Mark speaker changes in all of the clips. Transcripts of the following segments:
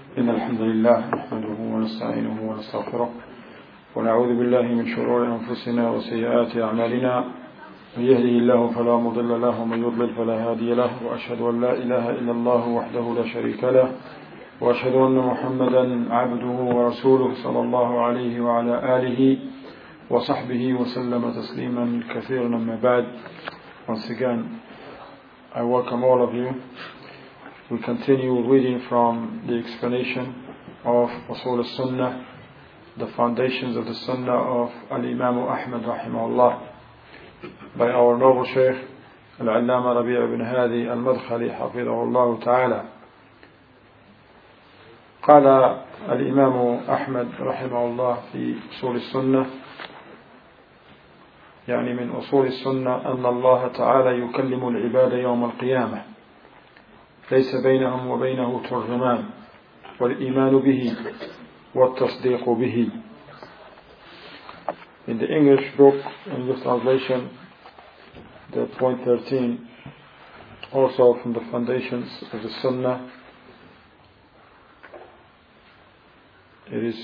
Speaker 1: إن الحمد لله نحمده ونستعينه ونستغفره ونعوذ بالله من شرور أنفسنا وسيئات أعمالنا من يهده الله فلا مضل له ومن يضلل فلا هادي له وأشهد أن لا إله إلا الله وحده لا شريك له وأشهد أن محمدا عبده ورسوله صلى الله عليه وعلى آله وصحبه وسلم تسليما كثيرا. أما بعد, once again I welcome all of you. We continue reading from the explanation of Usul al-Sunnah, the foundations of the Sunnah of Al-Imam Ahmad rahimahullah, by our noble Shaykh Al-Allama Rabi' ibn Hadi Al-Madkhali hafidhahullah ta'ala. قال الإمام أحمد رحمه الله في أصول السنة، يعني من أصول السنة أن الله تعالى يكلم العباد يوم القيامة ليس بينهم وبينه ترجمان والإيمان به والتصديق به. In the English book, English translation, the point 13, also from the foundations of the Sunnah, it is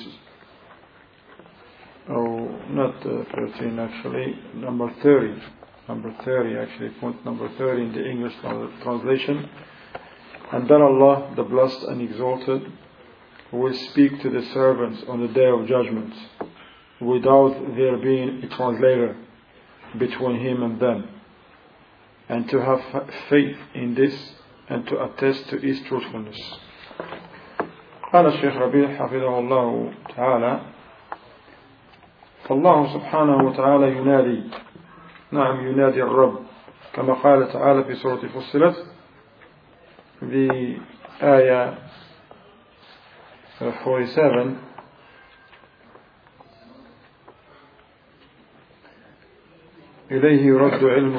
Speaker 1: not 13 actually, number 30 actually, point number 30 in the English translation. And then Allah, the blessed and exalted, will speak to the servants on the day of judgment without there being a translator between him and them, and to have faith in this and to attest to its truthfulness. قال الشيخ ربيع حفظه الله تعالى: فالله سبحانه وتعالى ينادي، نعم ينادي الرب، كما قال تعالى في سورة فصلت the ayah 47: إليه يرد علم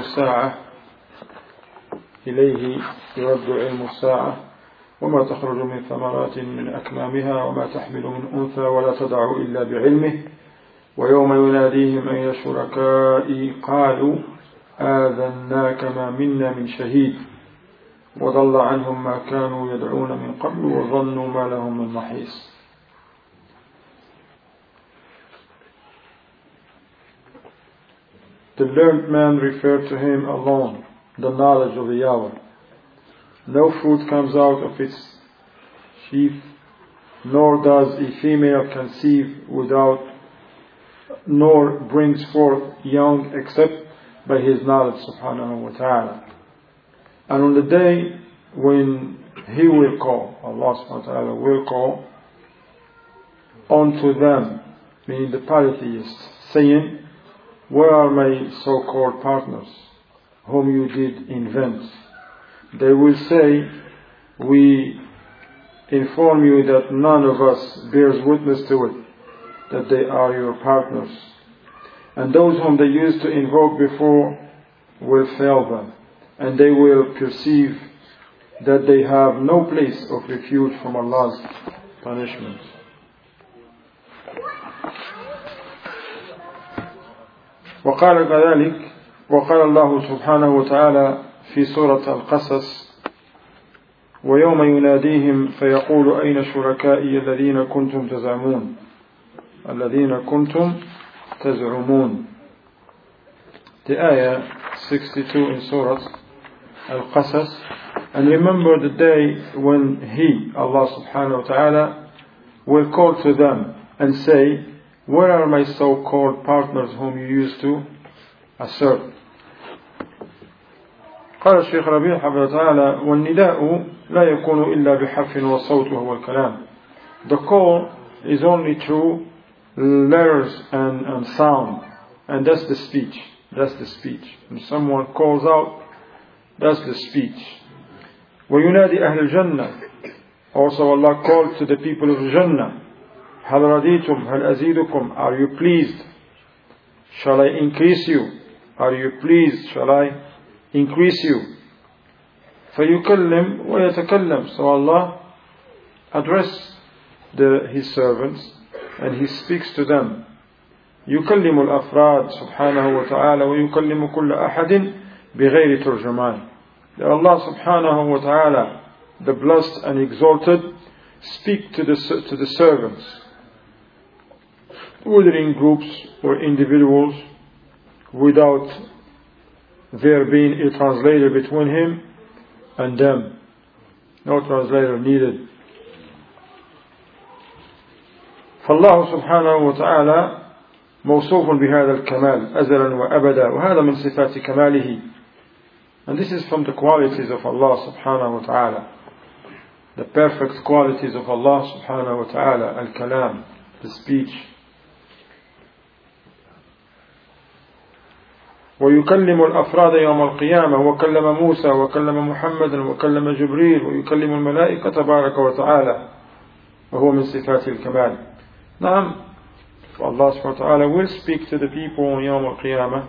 Speaker 1: الساعة وما تخرج من ثمرات من أكمامها وما تحمل من أنثى ولا تدع إلا بعلمه ويوم يناديهم أين شركائي قالوا آذناك ما منا من شهيد وضل عنهم ما كانوا يدعون من قبل وظنوا ما لهم من محيص. The learned man referred to him alone the knowledge of the hour. No fruit comes out of its sheath, nor does a female conceive nor brings forth young except by his knowledge subhanahu wa ta'ala. And on the day when he will call, Allah subhanahu wa ta'ala will call unto them, meaning the polytheists, saying, where are my so-called partners whom you did invent? They will say, we inform you that none of us bears witness to it, that they are your partners. And those whom they used to invoke before will fail them, and they will perceive that they have no place of refuge from Allah's punishment. وقال كذلك وقال الله سبحانه وتعالى في سورة القصص: ويوم يناديهم فيقول أين شركائي الذين كنتم تزعمون. The ayah 62 in Surah Al-Qasas. And remember the day when He, Allah subhanahu wa ta'ala, will call to them and say, where are my so-called partners whom you used to assert? قال الشيخ ربيع حفظه الله تعالى: والنداء لا يكون إلا بحرف والصوت وهو الكلام. The call is only through letters and sound, and that's the speech. When someone calls out, that's the speech. وينادي أهل الجنة. Also Allah called to the people of Jannah: هل رضيتم هل أزيدكم? Are you pleased? Shall I increase you? Are you pleased? Shall I increase you? فيكلم ويتكلم. So Allah address His servants and He speaks to them. يكلم الأفراد سبحانه وتعالى ويكلم كل أحد بغير ترجمان. Allah subhanahu wa ta'ala, the blessed and exalted, speak to the servants, whether in groups or individuals, without there being a translator between him and them. No translator needed. فالله سبحانه وتعالى موصوف بهذا الكمال أزلا وأبدا وهذا من صفات كماله. And this is from the qualities of Allah subhanahu wa ta'ala, the perfect qualities of Allah subhanahu wa ta'ala, al-kalam, the speech. ويكلم الأفراد يوم القيامة وكلم موسى وكلم محمد وكلم جبريل ويكلم الملائكة تبارك وتعالى وهو من صفات الكمال. نعم, Allah subhanahu wa ta'ala will speak to the people on يوم القيامة,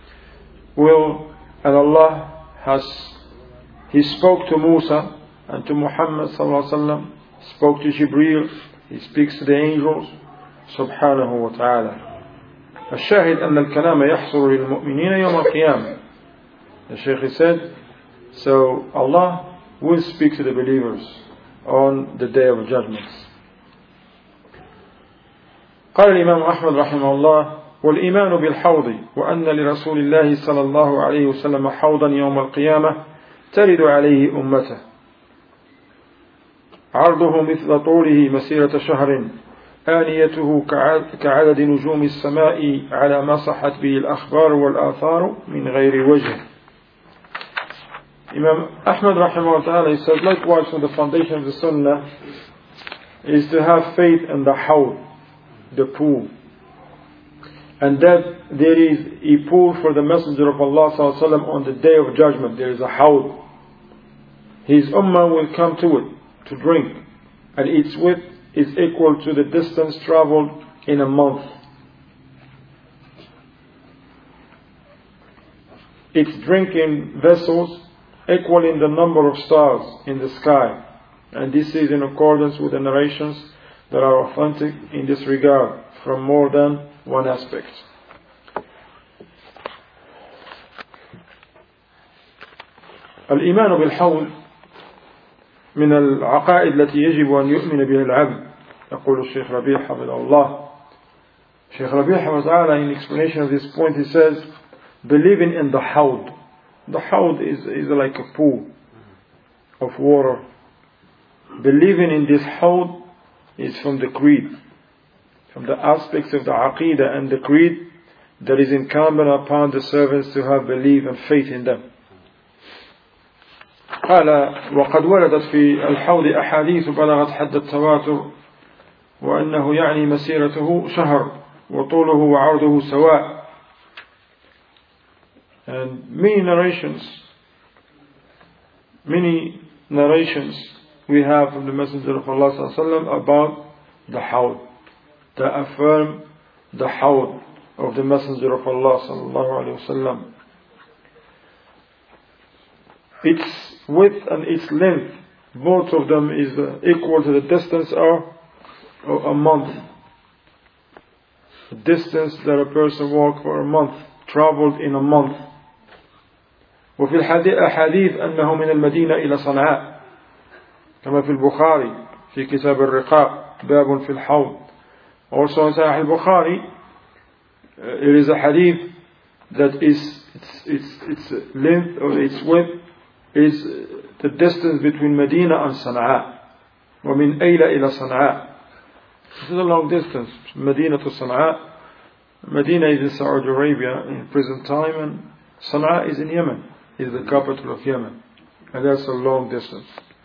Speaker 1: and Allah He spoke to Musa and to Muhammad sallallahu alaihi wasallam, spoke to Jibreel, He speaks to the angels subhanahu wa ta'ala. الشاهد أن الكلام يحصل للمؤمنين يوم القيامة. The Shaykh said, so Allah will speak to the believers on the day of judgment. قال الإمام أحمد رحمه الله: والإيمان بالحوض وأن لرسول الله صلى الله عليه وسلم حوضا يوم القيامة ترد عليه أمته عرضه مثل طوله مسيرة شهر آنيته كعدد نجوم السماء على ما صحت به الأخبار والآثار من غير وجه. Imam Ahmad rahimahullah, he said, likewise from the foundation of the Sunnah is to have faith in the hawd, the pool, and that there is a pool for the Messenger of Allah sallallahu alaihi wasallam on the day of judgment. There is a hawd. His ummah will come to it to drink, and its width is equal to the distance traveled in a month. Its drinking vessels equaling the number of stars in the sky, and this is in accordance with the narrations that are authentic in this regard from more than one aspect. الإيمان بالحوض من العقائد التي يجب أن يؤمن بها العبد. يقول الشيخ ربيع حفظه الله. Shaykh Rabi' حفظه الله, in explanation of this point, he says, believing in the hawd. The hawd is like a pool of water. Believing in this hawd is from the creed, from the aspects of the aqidah and the creed that is incumbent upon the servants to have belief and faith in them. قال: وقد وردت في الحوض أحاديث بلغت حد التواتر وأنه يعني مسيرته شهر وطوله وعرضه سواء. And many narrations we have from the Messenger of Allah sallallahu alaihi wasallam about the hawd, that affirm the hawd of the Messenger of Allah sallallahu alaihi wasallam. Its width and its length, both of them is equal to the distance of a month. The distance that a person walked for a month, traveled in a month. وفي الحديث أنه من المدينة إلى صنعاء كما في البخاري في كتاب الرقاق باب في الحوض. Also in Sahih al-Bukhari it is a hadith that is its length or its width is the distance between Medina and Sana'a. ومن أيلة إلى صنعاء. This is a long distance, Medina to Sana'a. Medina is in Saudi Arabia in present time, and Sana'a is in Yemen, is the capital of Yemen, and that's a long distance.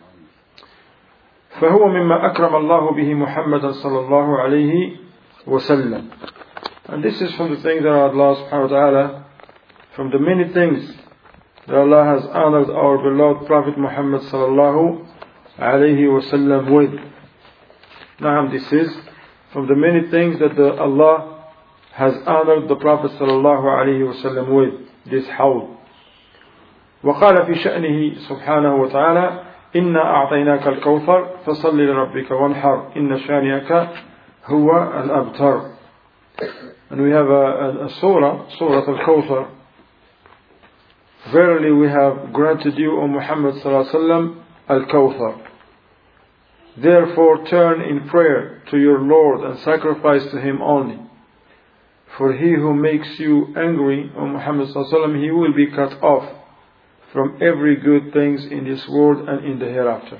Speaker 1: فهو مما أكرم الله به محمدا صلى الله عليه وسلم. And this is from the things that Allah subhanahu wa ta'ala, from the many things that Allah has honored our beloved Prophet Muhammad sallallahu alayhi wa sallam with. Now this is from the many things that Allah has honored the Prophet sallallahu alayhi wa sallam with, this hawd. وقال في شأنه سبحانه وتعالى: إنا أعطيناك الكوثر فصل لربك وانحر إن شانئك هو الأبتر. And we have a surah al-Kawthar. Verily we have granted you, O Muhammad sallallahu alaihi wasallam, al-Kawthar. Therefore turn in prayer to your Lord and sacrifice to Him only. For he who makes you angry, O Muhammad sallallahu alaihi wasallam, he will be cut off from every good things in this world and in the hereafter.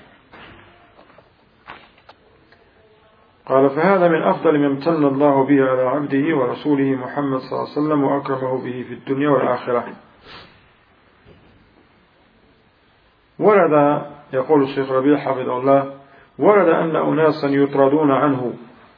Speaker 1: قال فهذا من أفضل ما امتن الله به على عبده ورسوله محمد صلى الله عليه وسلم وأكرمه به في الدنيا والآخرة. ورد يقول الشيخ ربيع حفظه الله ورد أن أناسا يطردون عنه.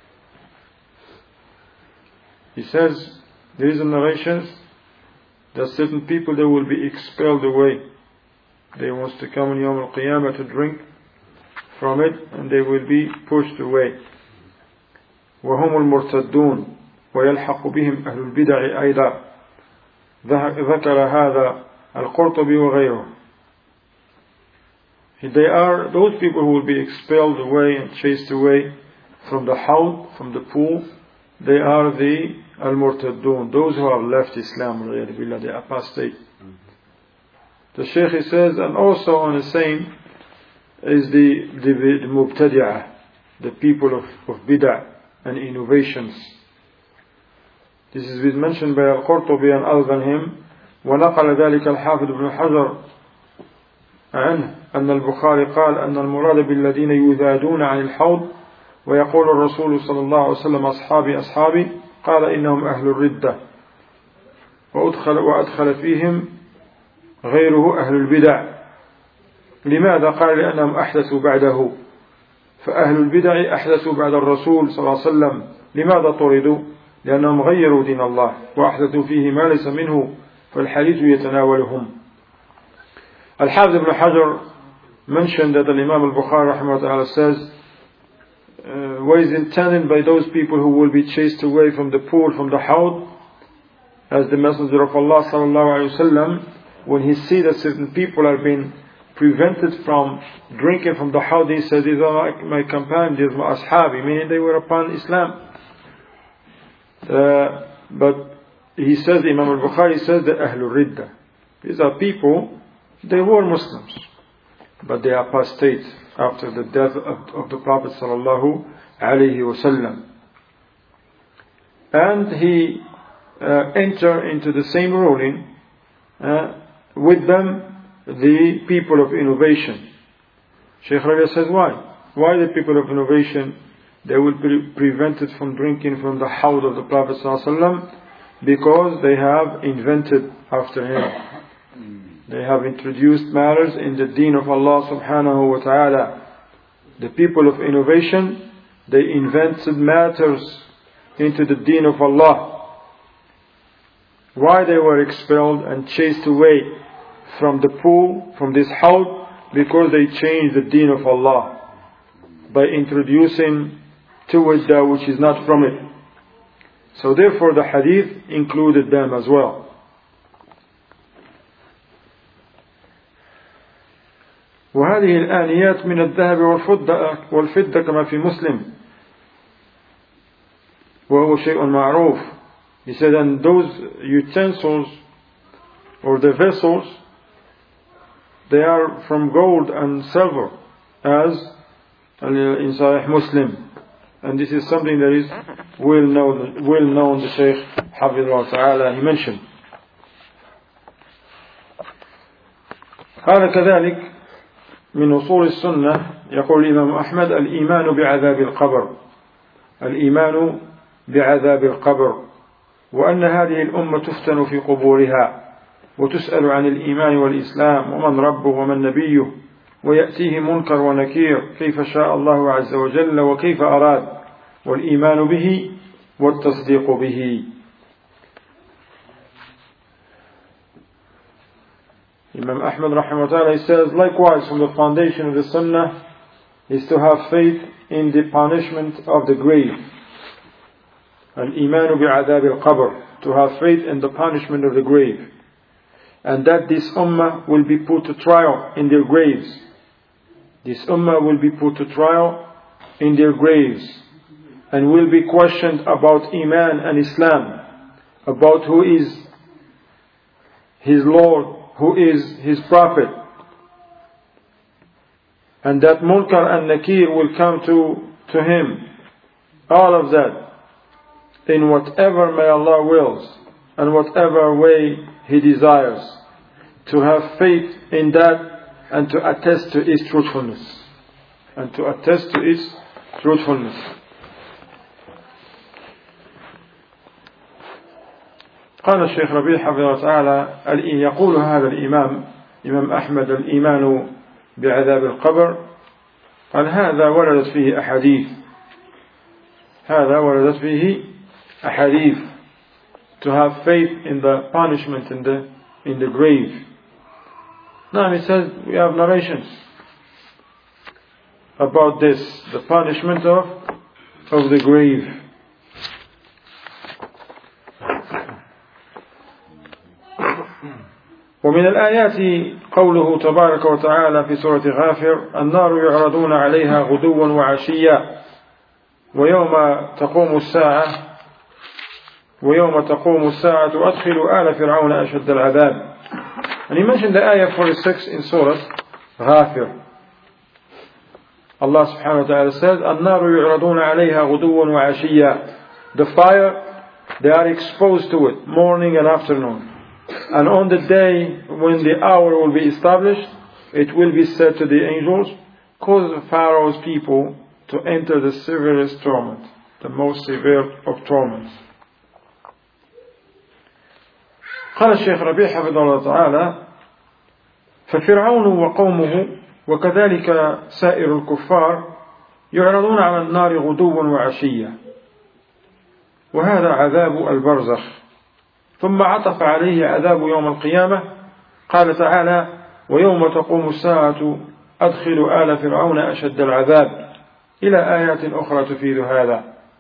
Speaker 1: He says there is a narration that certain people they will be expelled away. They want to come on Yawm al-Qiyamah to drink from it and they will be pushed away. وهم المرتدون ويلحق بهم أهل البدع أيضا. ذكر هذا القرطبي وغيره. They are those people who will be expelled away and chased away from the hawd, from the pool. They are the al-murtaddun, those who have left Islam, the apostate. The Shaykh he says, and also on the same is the mubtadi'ah, the people of bid'ah and innovations. This is mentioned by Al-Qurtubi and other than him. ونقل ذلك الحافظ بن حجر عنه أن البخاري قال أن المراد بالذين يذادون عن الحوض ويقول الرسول صلى الله عليه وسلم أصحابي أصحابي قال إنهم أهل الردة وأدخل فيهم غيره أهل البدع. لماذا؟ قال لأنهم أحدثوا بعده، فأهل البدع أحدثوا بعد الرسول صلى الله عليه وسلم. لماذا طردوا؟ لأنهم غيروا دين الله وأحدثوا فيه ما ليس منه فالحديث يتناولهم. Al-Hafidh ibn Hajar mentioned that the Imam al-Bukhari rahimahullah says what is intended by those people who will be chased away from the pool, from the hawd, as the Messenger of Allah sallallahu alaihi wasallam, when he sees that certain people are being prevented from drinking from the hawd, he says, these are my companions, these are my ashabi, meaning they were upon Islam. But he says, Imam al-Bukhari says that Ahlul Ridda, these are people, they were Muslims, but they apostate after the death of the Prophet sallallahu alaihi wasallam. And he entered into the same ruling with them, the people of innovation. Shaykh Rabi says, why? Why the people of innovation? They will be prevented from drinking from the hawd of the Prophet sallallahu alaihi wasallam because they have invented after him. They have introduced matters in the deen of Allah subhanahu wa ta'ala. The people of innovation, they invented matters into the deen of Allah. Why they were expelled and chased away from the pool, from this hawd? Because they changed the deen of Allah by introducing to it that which is not from it. So therefore the hadith included them as well. وهذه الآنيات من الذهب والفضة كما في مسلم وهو شيء معروف. He said, and those utensils or the vessels, they are from gold and silver, as in Sahih Muslim. And this is something that is well known, the Shaykh Hafidhullah Ta'ala, he mentioned. قال كذلك من أصول السنة يقول الإمام أحمد الإيمان بعذاب القبر، الإيمان بعذاب القبر، وأن هذه الأمة تفتن في قبورها وتسأل عن الإيمان والإسلام ومن ربه ومن نبيه ويأتيه منكر ونكير كيف شاء الله عز وجل وكيف أراد، والإيمان به والتصديق به. Imam Ahmad rahimahullah, he says, likewise from the foundation of the Sunnah is to have faith in the punishment of the grave. Al-imanu bi'adab al-qabr, to have faith in the punishment of the grave. And that this ummah will be put to trial in their graves. This ummah will be put to trial in their graves and will be questioned about Iman and Islam, about who is his Lord, who is his Prophet. and that Munkar and Nakir will come to him. All of that, in whatever may Allah wills, and whatever way He desires, to have faith in that and to attest to its truthfulness. And to attest to its truthfulness. قال الشيخ ربيع حفظه الله تعالى: يقول هذا الإمام إمام أحمد: الإيمان بعذاب القبر، قال هذا وردت فيه أحاديث. هذا وردت فيه أحاديث. To have faith in the punishment in the grave. Now he says we have narrations about this, the punishment of the grave. ومن الآيات قوله تبارك وتعالى في سورة غافر: النار يعرضون عليها غدوا وعشيا ويوم تقوم الساعة أدخلوا آل فرعون أشد العذاب. And he mentioned the ayah 46 in Surah Ghafir. Allah subhanahu wa ta'ala says, النار يعرضون عليها غدوا وعشيا. The fire, they are exposed to it morning and afternoon. And on the day when the hour will be established, it will be said to the angels, cause Pharaoh's people to enter the severest torment, the most severe of torments. قال الشيخ ربيع حفظه الله تعالى: ففرعون وقومه وكذلك سائر الكفار يعرضون على النار غدوا وعشيا، وهذا عذاب البرزخ. ثم عطف عليه عذاب يوم القيامة، قال تعالى: ويوم تقوم الساعة أدخلوا آل فرعون أشد العذاب، إلى آيات أخرى تفيد هذا.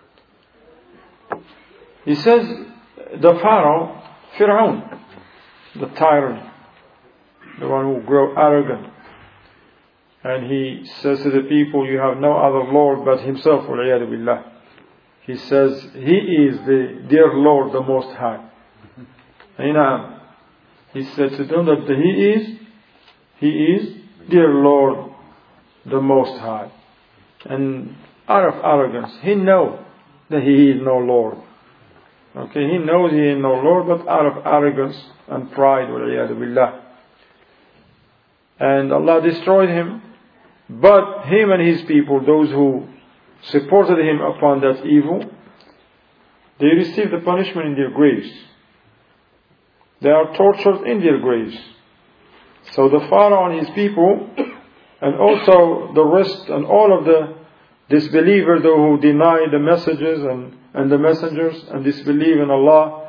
Speaker 1: He says the Pharaoh, Fir'aun, the tyrant, the one who grew arrogant, and he says to the people, you have no other Lord but himself, وَالْعِيَاذُ بِاللَّهِ. He says he is the dear Lord, the Most High. He said to them that he is dear Lord, the Most High. And out of arrogance, he knows that he is no Lord. Okay, he knows he is no Lord, but out of arrogance and pride, وَالْعِيَاذُ بِاللَّهِ. And Allah destroyed him. But him and his people, those who supported him upon that evil, they received the punishment in their graves. They are tortured in their graves. So the Pharaoh and his people, and also the rest and all of the disbelievers who deny the messages and the messengers and disbelieve in Allah,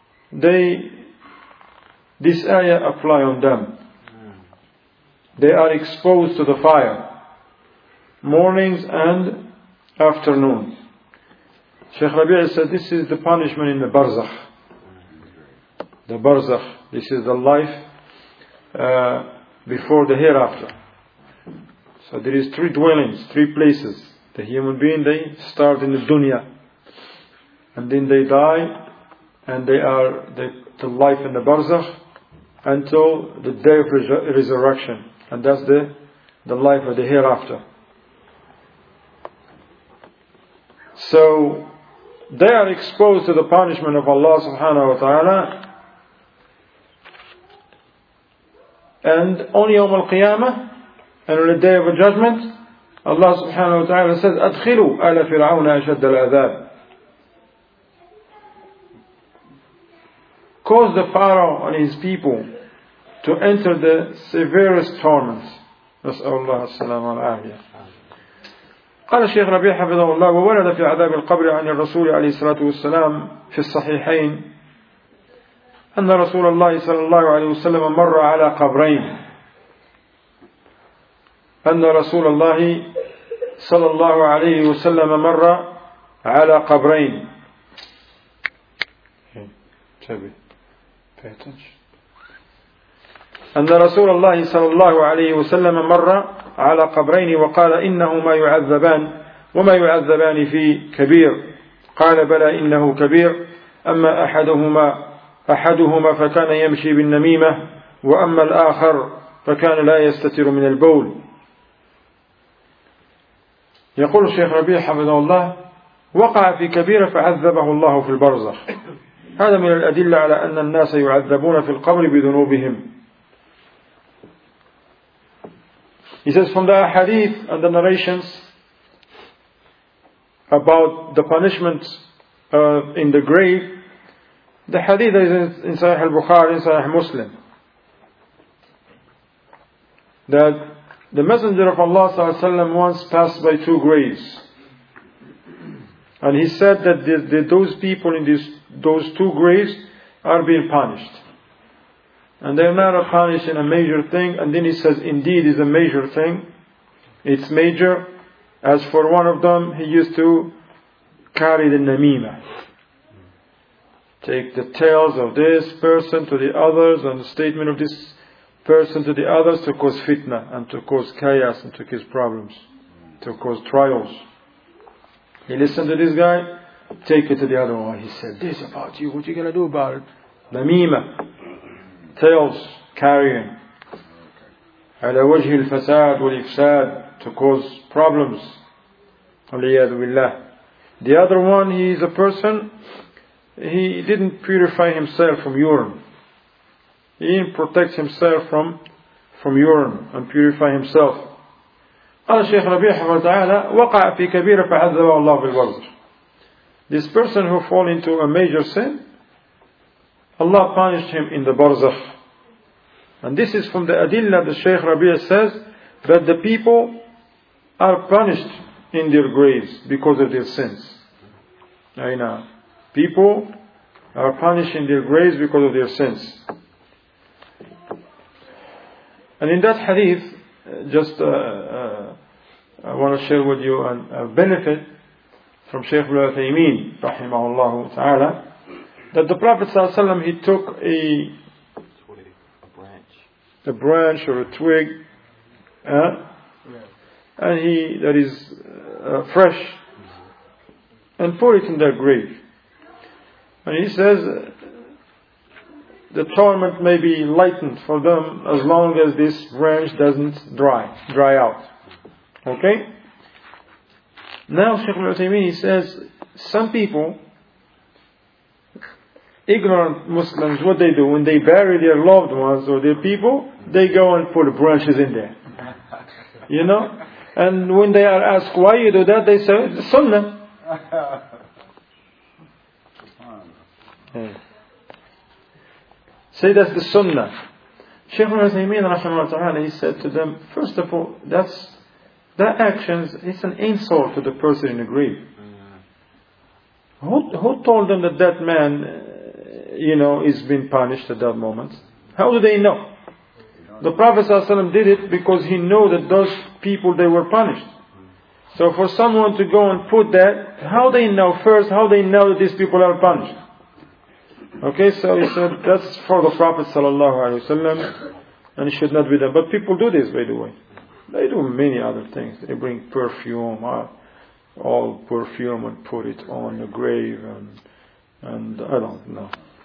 Speaker 1: this ayah apply on them. They are exposed to the fire mornings and afternoons. Shaykh Rabi' said this is the punishment in the barzakh. The barzakh, this is the life before the hereafter. So there is 3 dwellings, 3 places. The human being, they start in the dunya, and then they die, and they are the life in the barzakh until the day of resurrection. And that's the life of the hereafter. So they are exposed to the punishment of Allah subhanahu wa ta'ala. And on Yawm al-Qiyamah, and on the day of judgment, Allah subhanahu wa ta'ala says, أَدْخِلُوا آلَ فِرْعَوْنَ أَشَدَّ الْعَذَابِ. Cause the Pharaoh and his people to enter the severest torments. نسأل الله السلامة والعافية. قال الشيخ ربيع حفظه الله: وورد في عذاب القبر عن الرسول عليه الصلاة والسلام في الصحيحين أن رسول الله صلى الله عليه وسلم مر على قبرين. أن رسول الله صلى الله عليه وسلم مر على قبرين. أن رسول الله صلى الله عليه وسلم مر على قبرين وقال: إنهما يعذبان وما يعذبان في كبير. قال: بلى إنه كبير. أما أحدهما فكان يمشي بالنميمة، وأما الآخر فكان لا يستتر من البول. يقول الشيخ ربيع حفظه الله: وقع في كبيرة فعذبه الله في البرزخ. هذا من الأدلة على أن الناس يعذبون في القبر بذنوبهم. He says, from the hadith and the narrations about the punishment in the grave, the hadith is in Sahih al-Bukhari, in Sahih Muslim, that the Messenger of Allah ﷺ once passed by two graves, and he said that those people in those two graves are being punished, and they are not punished in a major thing. And then he says, indeed is a major thing, it's major. As for one of them, he used to carry the namima, take the tales of this person to the others and the statement of this person to the others, to cause fitna and to cause chaos and to cause problems, to cause trials. He listened to this guy, take it to the other one. He said this about you, what you gonna do about it? Namima, tales carrying, على وجه الفساد والإفساد, to cause problems. والعياذ بالله. The other one, he is a person, he didn't purify himself from urine. He didn't protect himself from urine and purify himself. قال الشيخ ربيع حفظه تعالى: وقع في كبيرة فعذبه الله في البرزخ. This person who fall into a major sin, Allah punished him in the barzakh. And this is from the adillah. The Shaykh Rabi' says that the people are punished in their graves because of their sins. People are punished in their graves because of their sins. And in that hadith, I want to share with you a benefit from Shaykh Ibn Uthaymeen rahimahullah ta'ala, that the Prophet ﷺ, he took a branch or a twig, and that is fresh, and put it in their grave. And he says the torment may be lightened for them as long as this branch doesn't dry out. Okay? Now Shaykh Ibn Uthaymeen, he says, some people, ignorant Muslims, what they do when they bury their loved ones or their people, they go and put branches in there. And when they are asked why you do that, they say it's sunnah. Say that's the sunnah. Shaykh Ibn Uthaymeen rahimahullah ta'ala, he said to them, first of all, that actions, it's an insult to the person in the grave. Who told them that man is being punished at that moment? How do they know? The Prophet ﷺ did it because he knew that those people, they were punished. So for someone to go and put that, how they know that these people are punished? Okay, so he said that's for the Prophet ﷺ, and it should not be done. But people do this, by the way. They do many other things. They bring perfume, all perfume, and put it on the grave, and I don't know.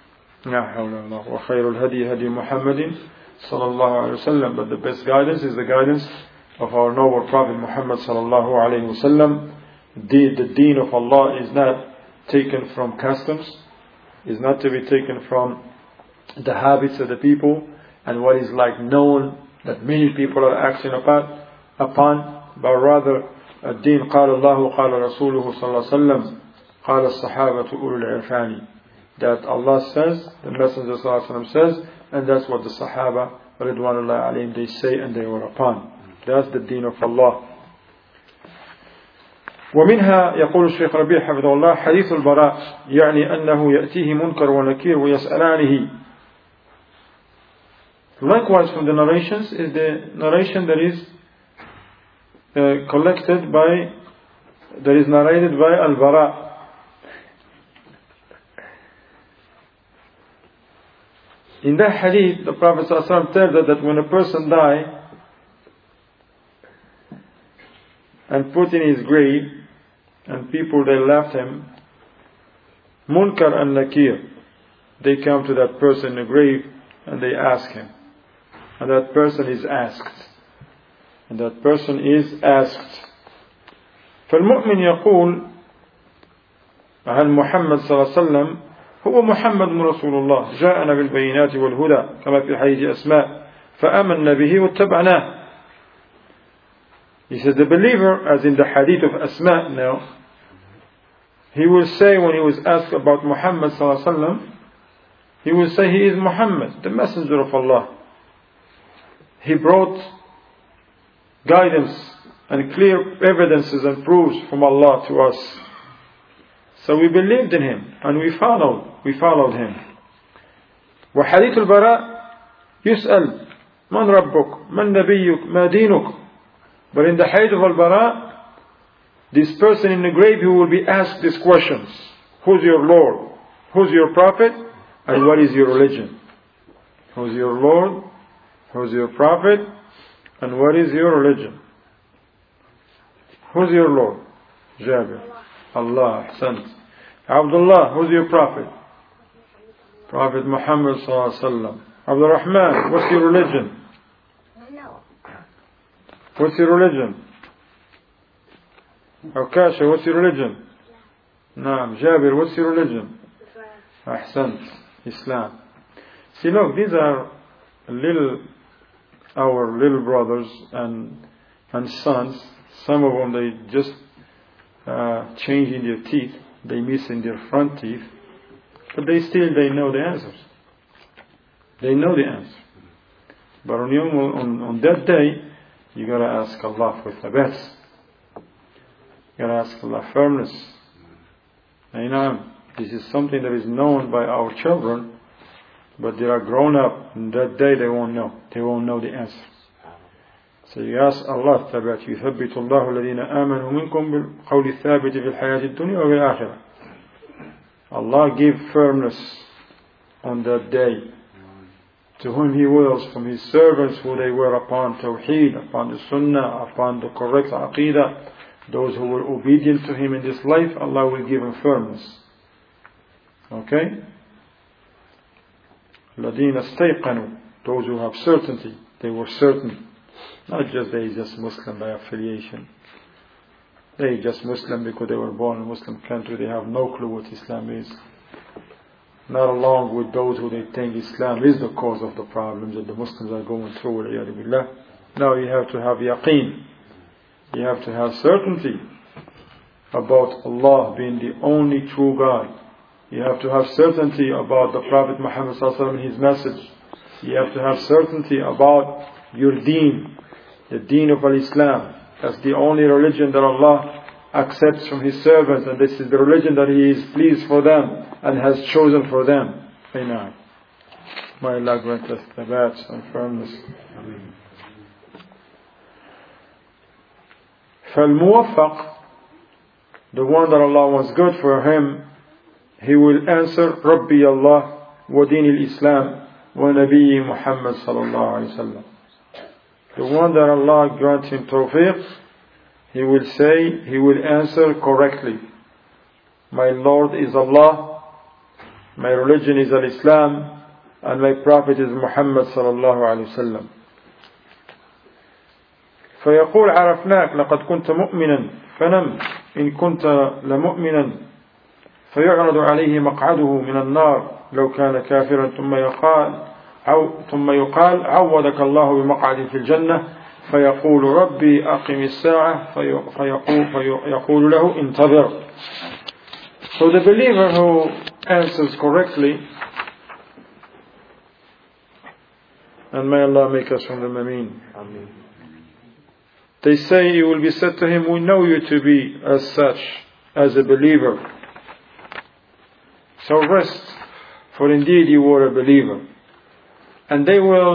Speaker 1: وخير الهدي هدي محمد صلى الله عليه وسلم. But the best guidance is the guidance of our noble Prophet Muhammad صلى الله عليه وسلم. The deen of Allah is not taken from customs, is not to be taken from the habits of the people and what is known that many people are acting upon, but rather الدين قال الله قال رسوله صلى الله عليه وسلم قال الصحابة أولو العرفان, that Allah says, the Messenger صلى الله عليه وسلم says, and that's what the Sahaba Ridwanullah alayhim, they say and they were upon. That's the deen of Allah. ومنها يقول الشيخ ربيع حفظه الله حديث البراء يعني أنه يأتيه منكر ونكير ويسألانه. Likewise from the narrations is the narration that is narrated by Al-Bara. In that hadith, the Prophet ﷺ tells that when a person dies and put in his grave, and people they left him, Munkar and Nakir, they come to that person in the grave and they ask him, and that person is asked, فالمؤمن يقول عن محمد صلى الله عليه وسلم هو محمد رسول الله جاءنا بالبينات والهدى كما في حديث أسماء فآمنا به واتبعناه. He said the believer, as in the hadith of Asma now, he will say when he was asked about Muhammad sallallahu alaihi wasallam, he will say he is Muhammad, the messenger of Allah. He brought guidance and clear evidences and proofs from Allah to us. So we believed in him and we followed him. وحديث البراء يسأل من ربك من نبيك ما دينك. But in the hadith of al-Bara, this person in the grave who will be asked these questions: who's your Lord? Who's your Prophet? And what is your religion? Who's your Lord? Who's your Prophet? And what is your religion? Who's your Lord? Jabir. Allah. Ahsant. Abdullah. Who's your Prophet? Prophet Muhammad sallallahu alaihi wasallam. Abdul Rahman. What's your religion? What's your religion? Akasha, what's your religion? Naam. Jabir, what's your religion? Ahsant. Islam. See, look, these are our little brothers and sons. Some of them, they just changing their teeth. They missing their front teeth. But they know the answers. They know the answer. But on that day, you gotta ask Allah for thabat. You gotta ask Allah firmness. This is something that is known by our children, but they are grown up, and that day they won't know. They won't know the answer. So you ask Allah thabat. يثبت الله الذين آمنوا منكم بالقول الثابت في الحياة الدنيا وفي الآخرة. Allah give firmness on that day to whom He wills from His servants who they were upon Tawheed, upon the Sunnah, upon the correct Aqidah. Those who were obedient to Him in this life, Allah will give them firmness. Okay? الَّذِينَ اسْتَيْقَنُوا. Those who have certainty. They were certain. Not just they just Muslim by affiliation. They just Muslim because they were born in a Muslim country. They have no clue what Islam is. Not along with those who they think Islam is the cause of the problems that the Muslims are going through. No, you have to have yaqeen. You have to have certainty about Allah being the only true God. You have to have certainty about the Prophet Muhammad and his message. You have to have certainty about your deen, the deen of Islam. That's the only religion that Allah accepts from His servants, and this is the religion that He is pleased for them and has chosen for them. Amen. May Allah grant us thabat and firmness. فالموفق, the one that Allah wants good for him, he will answer ربي الله ودين الإسلام ونبي محمد صلى الله عليه وسلم. The one that Allah grants him tawfiq, he will answer correctly. My Lord is Allah, my religion is al-Islam, and my Prophet is Muhammad صلى الله عليه وسلم. فيقول عرفناك لقد كنت مؤمنا فنم إن كنت لمؤمنا فيعرض عليه مقعده من النار لو كان كافرا ثم يقال عوضك الله بمقعد في الجنة فيقول ربي أقم الساعة فيقول له انتظر. So the believer who answers correctly, and may Allah make us from them, Ameen. They say, it will be said to him, we know you to be as such, as a believer. So rest, for indeed you were a believer. And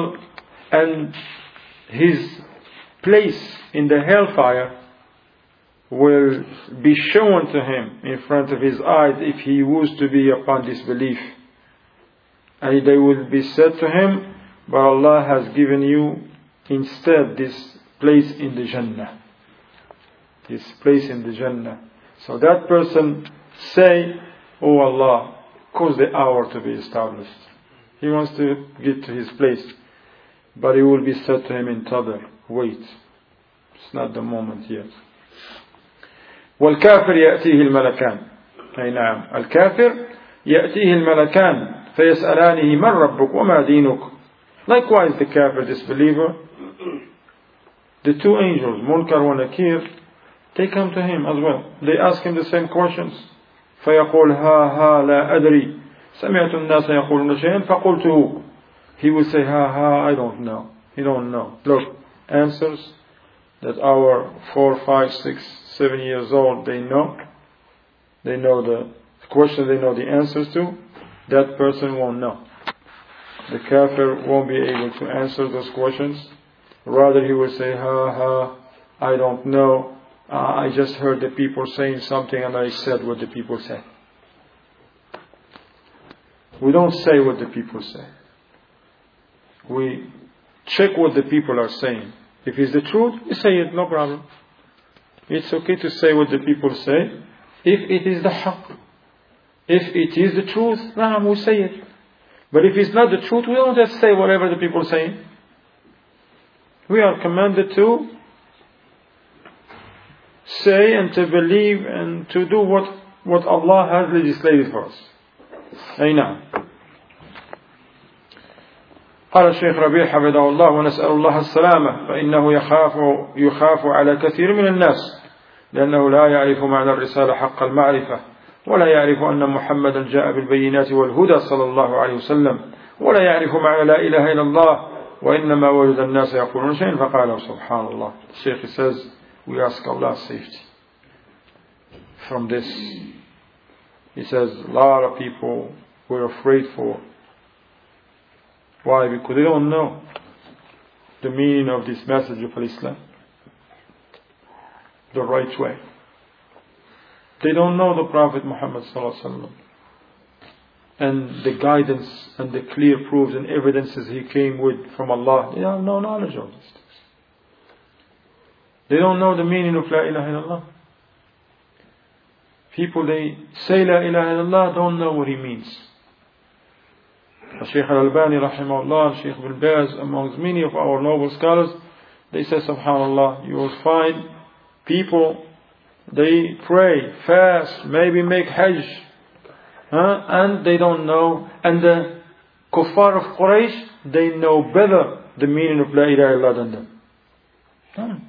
Speaker 1: his place in the hellfire will be shown to him in front of his eyes if he was to be upon disbelief. And they will be said to him, but Allah has given you instead this place in the Jannah. This place in the Jannah. So that person say, oh Allah, cause the hour to be established. He wants to get to his place. But it will be said to him in Tadr, wait. It's not the moment yet. والكافر يأتيه الملكان. أي نعم، الكافر يأتيه الملكان فيسألانه من ربك وما دينك. Likewise the kafir, disbeliever, the two angels, Munkar and Nakir, they come to him as well. They ask him the same questions. فيقول ها لا أدري سمعت الناس يقولون شيئا فقلته. He will say ha I don't know. He don't know. Look, answers that our 4, 5, 6, 7 years old, they know the question, they know the answers to. That person won't know. The kafir won't be able to answer those questions. Rather he will say ha I don't know. I just heard the people saying something and I said what the people said. We don't say what the people say. We check what the people are saying. If it's the truth, we say it, no problem. It's okay to say what the people say if it is the haqq. If it is the truth, we say it. But if it's not the truth, we don't just say whatever the people say. We are commanded to say and to believe and to do what Allah has legislated for us. أي نعم. قال الشيخ ربيع حفظه الله ونسأل الله السلامة فإنه يخاف على كثير من الناس لأنه لا يعرف معنى الرسالة حق المعرفة ولا يعرف أن محمدا جاء بالبينات والهدى صلى الله عليه وسلم ولا يعرف معنى لا إله إلا الله وإنما وجد الناس يقولون شيئا فقال سبحان الله. The Shaykh says we ask Allah's safety from this. He says a lot of people were afraid for. Why? Because they don't know the meaning of this message of Islam the right way. They don't know the Prophet Muhammad sallallahu alaihi wasallam and the guidance and the clear proofs and evidences he came with from Allah. They have no knowledge of these things. They don't know the meaning of La ilaha illallah. People, they say La ilaha illallah, don't know what he means. Shaykh al-Albani rahimahullah, Shaykh bin Baz, amongst many of our noble scholars, they say subhanallah, you will find people, they pray, fast, maybe make hajj, and they don't know. And the kuffar of Quraysh, they know better the meaning of La ilaha illallah than them.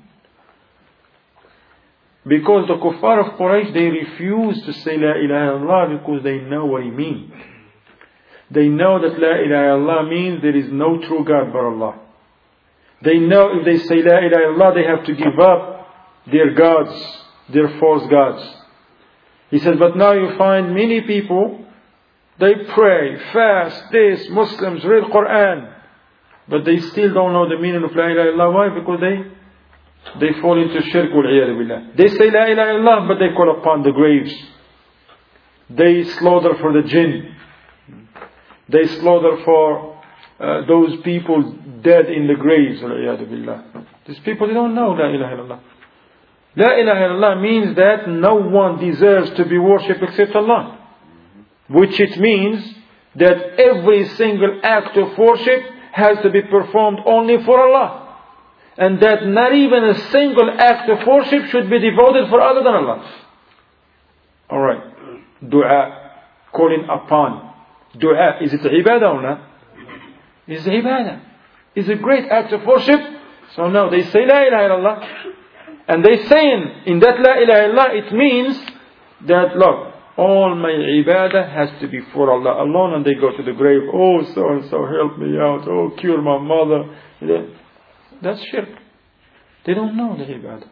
Speaker 1: Because the kuffar of Quraysh, they refuse to say La ilaha illallah because they know what it means. They know that La ilaha illallah means there is no true God but Allah. They know if they say La ilaha illallah, they have to give up their gods, their false gods. He says, but now you find many people, they pray, fast, this, Muslims, read Quran, but they still don't know the meaning of La ilaha illallah. Why? Because they fall into shirk wal iyad billah. They say La ilaha illallah, but they call upon the graves. They slaughter for the jinn. They slaughter for those people dead in the graves. These people, they don't know La ilaha illallah. La ilaha illallah means that no one deserves to be worshipped except Allah. Which it means that every single act of worship has to be performed only for Allah. And that not even a single act of worship should be devoted for other than Allah. Alright. Dua. Calling upon. Dua, is it ibadah or not? It's ibadah. It's a great act of worship. So now they say La ilaha illallah. And they saying in that La ilaha illallah, it means that, look, all my ibadah has to be for Allah alone. And they go to the grave, oh so and so help me out, oh cure my mother. That's shirk. They don't know the ibadah.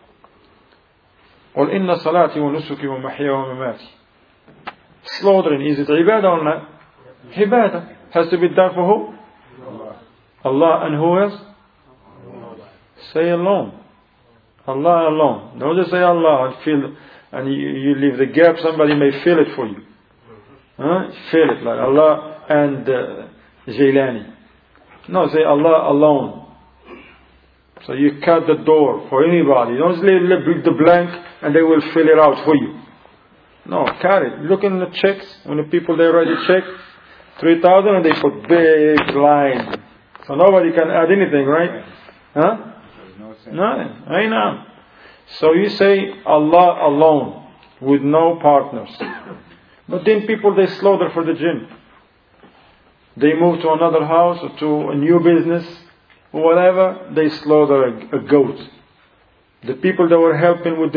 Speaker 1: قُلْ إِنَّ صَلَاتِي وَنُسُكِي وَمَحْيَايَ وَمَمَاتِي. Slaughtering, is it ibadah or not? Ibadah. Has to be done for who? Allah. And who else? Say alone. Allah alone. Don't just say Allah and feel, and you leave the gap, somebody may fill it for you. Fill it like Allah and Jailani. No, say Allah alone. So you cut the door for anybody. Don't just leave the blank and they will fill it out for you. No, cut it. Look in the checks. When the people they write a check, 3,000 and they put big line. So nobody can add anything, right? Huh? Nothing. I know. So you say Allah alone, with no partners. But then people, they slaughter for the jinn. They move to another house or to a new business, whatever, they slaughter a goat. The people that were helping with the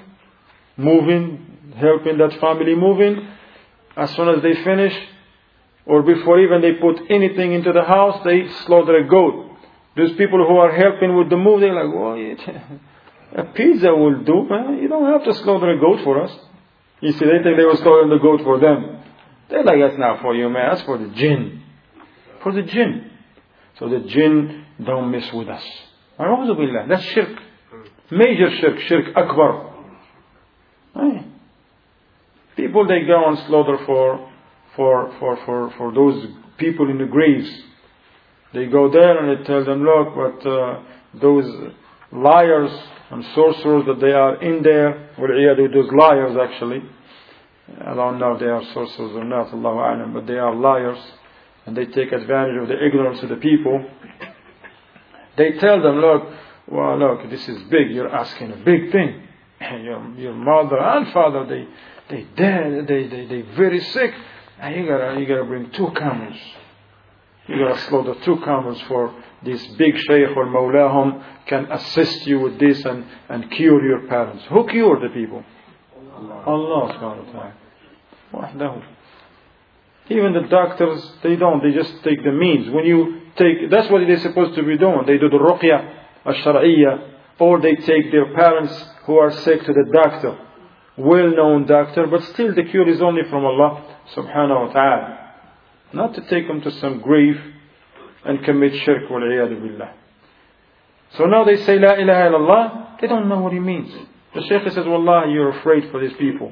Speaker 1: helping that family moving, as soon as they finish, or before even they put anything into the house, they slaughter a goat. Those people who are helping with the move, they're like, well, a pizza will do, man. You don't have to slaughter a goat for us. You see, they think they were slaughtering the goat for them. They're like, that's not for you, man. That's for the jinn. For the jinn. So the jinn don't mess with us. A'udhu billah. That's shirk. Major shirk. Shirk akbar. Right. People, they go and slaughter for those people in the graves. They go there and they tell them, look, but those liars and sorcerers that they are in there, those liars actually, I don't know if they are sorcerers or not, Allahu A'lam, but they are liars, and they take advantage of the ignorance of the people. They tell them, look, this is big, you're asking a big thing. Your mother and father, they dead, they very sick, and you gotta bring 2 camels. You gotta slaughter 2 camels for this big shaykh or mawlahum can assist you with this and cure your parents. Who cured the people? Allah subhanahu wa ta'ala. Even the doctors, they just take the means. That's what they're supposed to be doing. They do the ruqya al-shar'iyya, or they take their parents who are sick to the doctor. Well-known doctor, but still the cure is only from Allah subhanahu wa ta'ala. Not to take them to some grave and commit shirk wal iyadu billah. So now they say La ilaha illallah, they don't know what he means. The Shaykh says, Wallah, you're afraid for these people.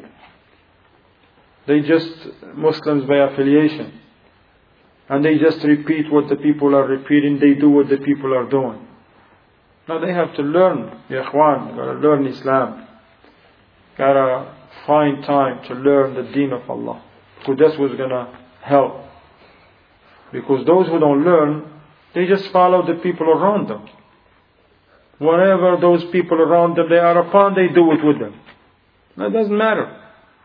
Speaker 1: They just Muslims by affiliation. And they just repeat what the people are repeating, they do what the people are doing. Now they have to learn, ya ikhwan, gotta learn Islam. Gotta find time to learn the deen of Allah. Because that's what's gonna help. Because those who don't learn, they just follow the people around them. Whatever those people around them they are upon, they do it with them. That doesn't matter.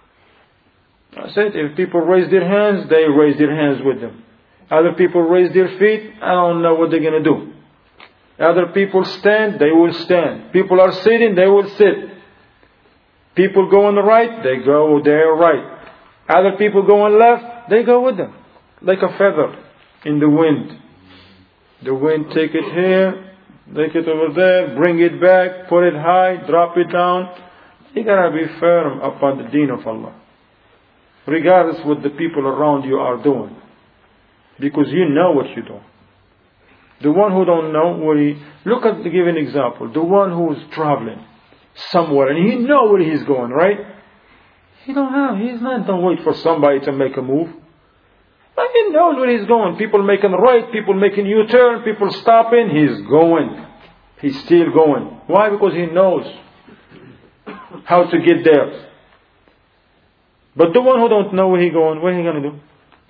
Speaker 1: I said, if people raise their hands, they raise their hands with them. Other people raise their feet, I don't know what they're going to do. Other people stand, they will stand. People are sitting, they will sit. People go on the right, they go there right. Other people go on left, they go with them. Like a feather in the wind. The wind take it here, take it over there, bring it back, put it high, drop it down. You gotta be firm upon the deen of Allah. Regardless what the people around you are doing. Because you know what you do. The one who don't know, look at, to give an example, the one who is traveling somewhere and he know where he's going, right? He's not, don't wait for somebody to make a move. But he knows where he's going. People making right, people making U-turn, people stopping, he's going. He's still going. Why? Because he knows how to get there. But the one who don't know where he's going, what is he going to do?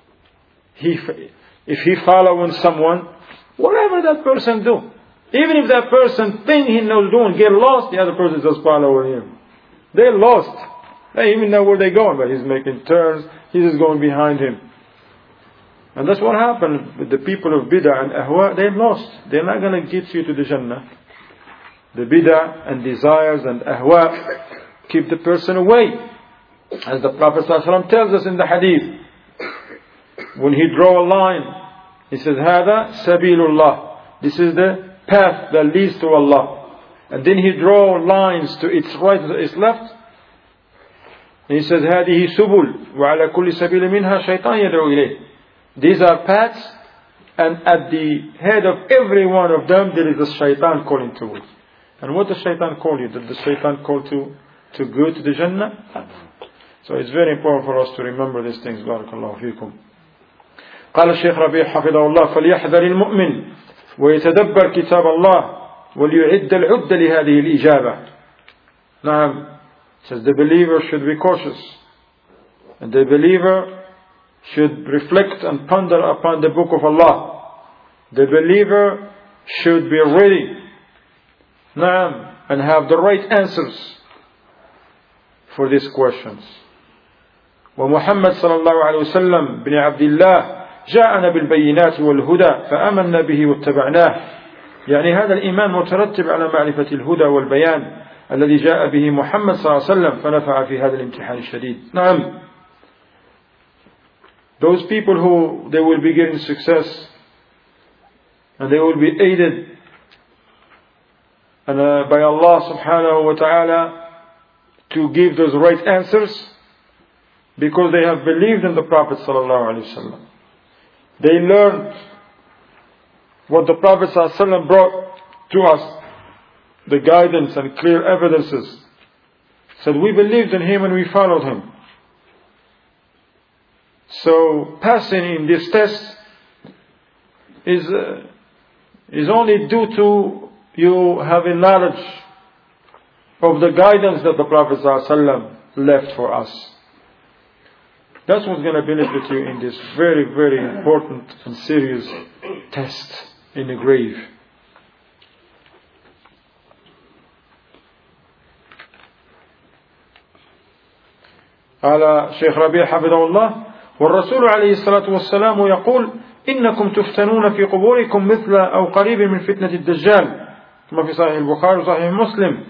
Speaker 1: If he following someone, whatever that person do, even if that person think he knows doing, get lost, the other person is just following him. They're lost. They even know where they're going, but he's making turns, he's just going behind him. And that's what happened with the people of bid'ah and ahwa. They're lost. They're not going to get you to the Jannah. The bid'ah and desires and ahwa keep the person away. As the Prophet ﷺ tells us in the hadith, when he draw a line, he says, Hada sabilullah. This is the path that leads to Allah. And then he draw lines to its right and its left. And he says, Hadihi subul. Wa ala kulli sabil minha shaytan yad'u ilayh. These are paths, and at the head of every one of them there is a shaitan calling to it. And what does shaitan call you? Did the shaitan call to go to the Jannah? So it's very important for us to remember these things. Barakallahu fikum. قال الشيخ ربيع حفظه الله فليحذر المؤمن ويتدبر كتاب الله وليعد العد لهذه الإجابة. نعم. Says the believer should be cautious, and the believer should reflect and ponder upon the book of Allah. The believer should be ready. Naam. and have the right answers for these questions. ومحمد صلى الله عليه وسلم بن عبد الله جاءنا بالبينات والهدى فآمنا به واتبعناه. يعني هذا الإيمان مترتب على معرفة الهدى والبيان الذي جاء به محمد صلى الله عليه وسلم فنفع في هذا الامتحان الشديد. نعم. Those people who they will be getting success and they will be aided and by Allah subhanahu wa ta'ala to give those right answers because they have believed in the Prophet sallallahu alaihi wasallam. They learned what the Prophet sallallahu alaihi wasallam brought to us, the guidance and clear evidences. Said we believed in him and we followed him. So passing in this test is only due to you having knowledge of the guidance that the Prophet ﷺ left for us. That's what's going to benefit you in this very, very important and serious test in the grave. قال شيخ ربيع حفظه الله: والرسول عليه الصلاة والسلام يقول: إنكم تفتنون في قبوركم مثل أو قريب من فتنة الدجال، كما في صحيح البخاري وصحيح مسلم.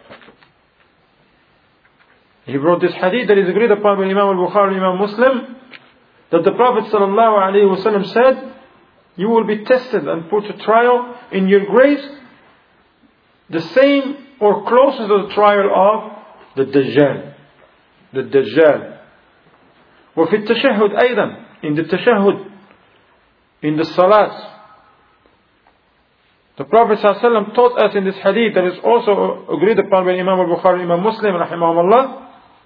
Speaker 1: He brought this hadith that is agreed upon by Imam al-Bukhari and Imam Muslim, that the Prophet sallallahu alaihi wasallam said, you will be tested and put to trial in your graves the same or closer to the trial of the Dajjal. The Dajjal. وفي التشهد أيضا, in the tashahhud, in the salat. The Prophet ﷺ taught us in this hadith that is also agreed upon by Imam al-Bukhari and Imam Muslim rahimahumullah,